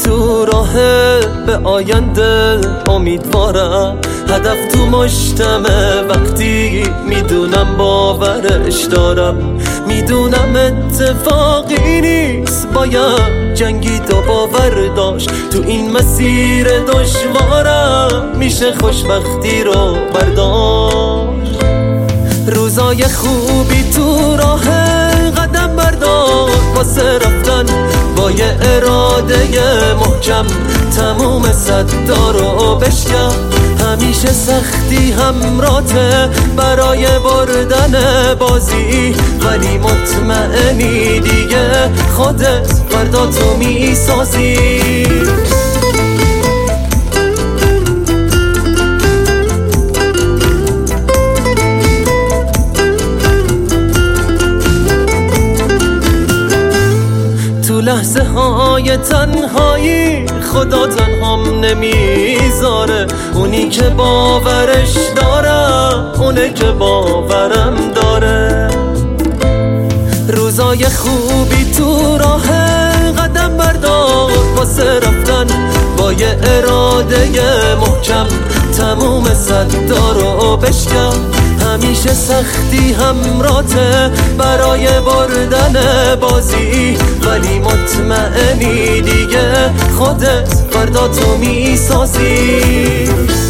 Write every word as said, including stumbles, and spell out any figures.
تو راه به آینده امیدوارم، هدف تو مشتمه وقتی میدونم باورش دارم، میدونم اتفاقی نیست باید جنگید و باور داشت، تو این مسیر دشوارم میشه خوشبختی رو برداشت. روزای خوبی تو راه قدم بردار واسه رفتن با یه اراده محکم، تموم صدا رو بشکن، همیشه سختی همراته برای بردن بازی، ولی مطمئنی دیگه خودت فردا تو میسازی. تو لحظه های تنهایی خدا تنهام نمیذاره، اونی که باورش دارم اونه که باورم داره. روزای خوبی تو راه قدم بردار واسه رفتن با یه اراده محکم، تموم صدا رو بشکن، همیشه سختی همراته برای بردن بازی، ولی مطمئنی دیگه خودت فردا تو میسازی.